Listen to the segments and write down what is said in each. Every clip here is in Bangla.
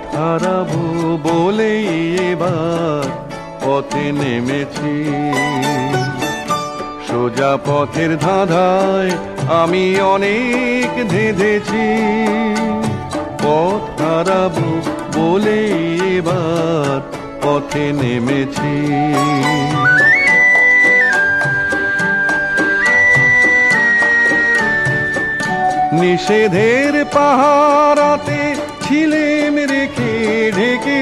হারাবো বলেই এবার পথে নেমেছি। সোজা পথের ধাঁধায় আমি অনেক ধেঁধেছি, পথ হারাবো বলেই এবার পথে নেমেছি। নিষেধের পাহারাতে ছিলেম রেখে ঢেকে,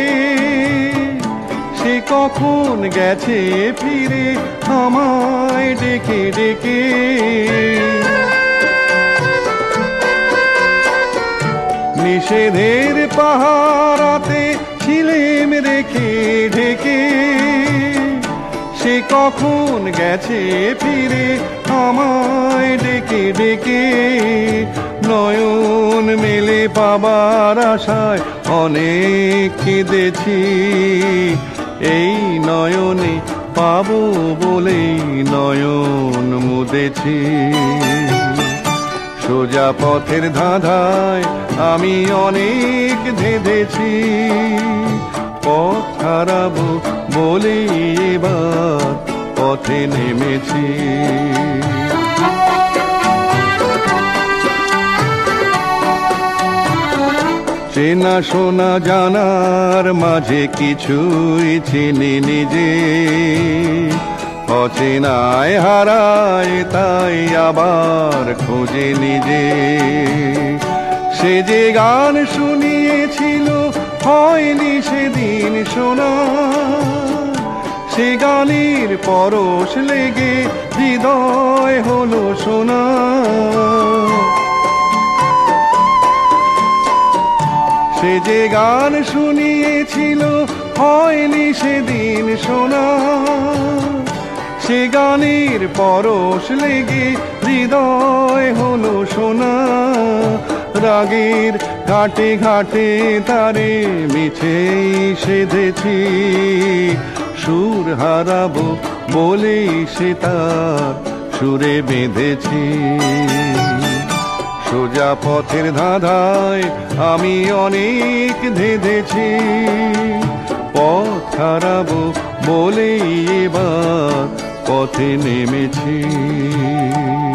সে কখন গেছে ফিরে আমায় ডেকে ডেকে। নিষেধের পাহারাতে ছিলেম রেখে ঢেকে, সে কখন গেছে ফিরে আমায় ডেকে ডেকে। নয়ন মেলে পাবার আশায় অনেক কেঁদেছি, এই নয়নে পাবো বলেই নয়ন মুদেছি। সোজা পথের ধাঁধায় আমি অনেক ধেঁধেছি, পথ হারাবো বলেই এবার পথে নেমেছি। চেনা শোনা জানার মাঝে কিছুই চিনি নিজে, অচেনায় হারায় তাই আবার খোঁজে নিজে। সে যে গান শুনিয়েছিল হয়নি সেদিন শোনা, সে গানের পরশ লেগে হৃদয় হলো সোনা। সে যে গান শুনিয়েছিল হয়নি সেদিন শোনা, সে গানের পরশ লেগে হৃদয় হলো সোনা। রাগের ঘাটে ঘাটে তারে মিছেই সেধেছি, সুর হারাবো বলেই সে তার সুরে বেঁধেছি। সোজা পথের ধাঁধায় আমি অনেক ধেঁধেছি, পথ হারাবো বলেই এবার পথে নেমেছি।